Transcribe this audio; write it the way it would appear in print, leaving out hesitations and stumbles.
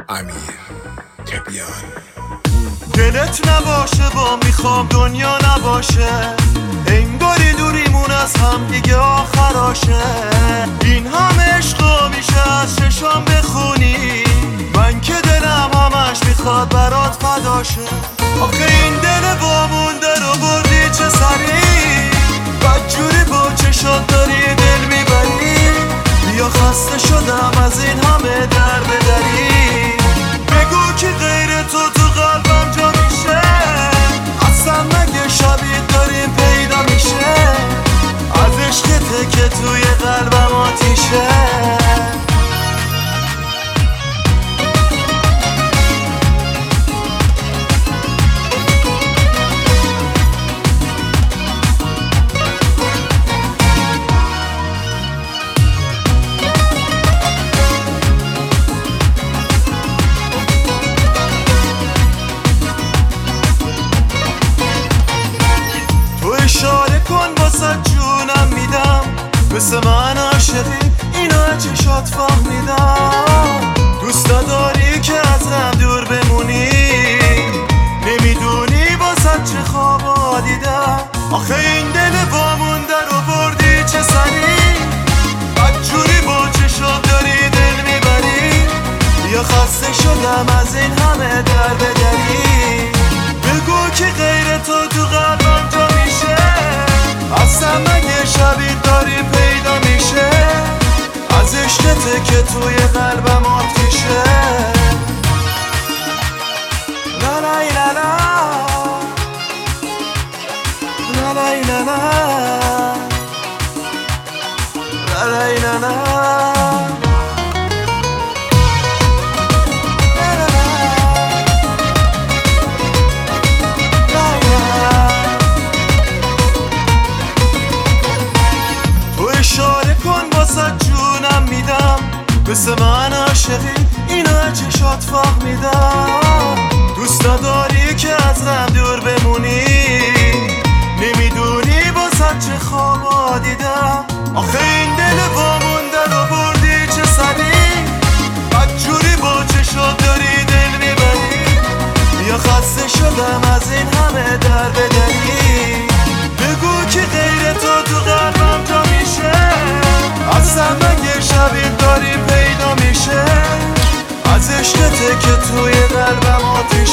امیر تبیان. دلت نباشه با میخوام دنیا نباشه، انگاری دوریمون از هم دیگه آخراشه. این همه عشقا میشه از چشام بخونی، من که دلم همش میخواد برات فداشه. آخه این دل وامونده رو بردی چه سری، بدجوری با چشات داری دل میبری. بیا خسته شدم از این همه در بدری، بگو که غیر تو قلبم جا میشه. اصلا مگه شبیه داریم پیدا میشه، از عشقته که توی قلبم آتیشه. اشاره کن واسه جونم میدم، مثل من عاشقی اینا چشات فهمیدم. دوست نداری که ازم دور بمونی، نمیدونی واسه چه خوابا دیدم. آخه این دل وامونده رو بردی چه سری، بدجوری با چشات داری دل میبری. یا خسته شدم از این همه در بدری، بگو که غیر تو قلبم جا میشه. اصلا مگه شبیه داری پیدا میشه، از عشقته که توی قلبم آتیشه. لا لا لا لا لا لا لا لا لا لا. اشاره کن واسه جونم میدم، مثل من عاشقی اینا چشات فهمیدم. دوست نداری که ازم دور بمونی، نمیدونی واسه چه خوابا دیدم. آخه این دل وامونده رو بردی چه سری، بدجوری با چشات داری دل میبری. یا خسته شدم از این همه در بدری، بگو که غیر تو قلبم جا میشه. اصلا مگه شبیه داری پیدا میشه، از عشقته که توی قلبم آتیشه.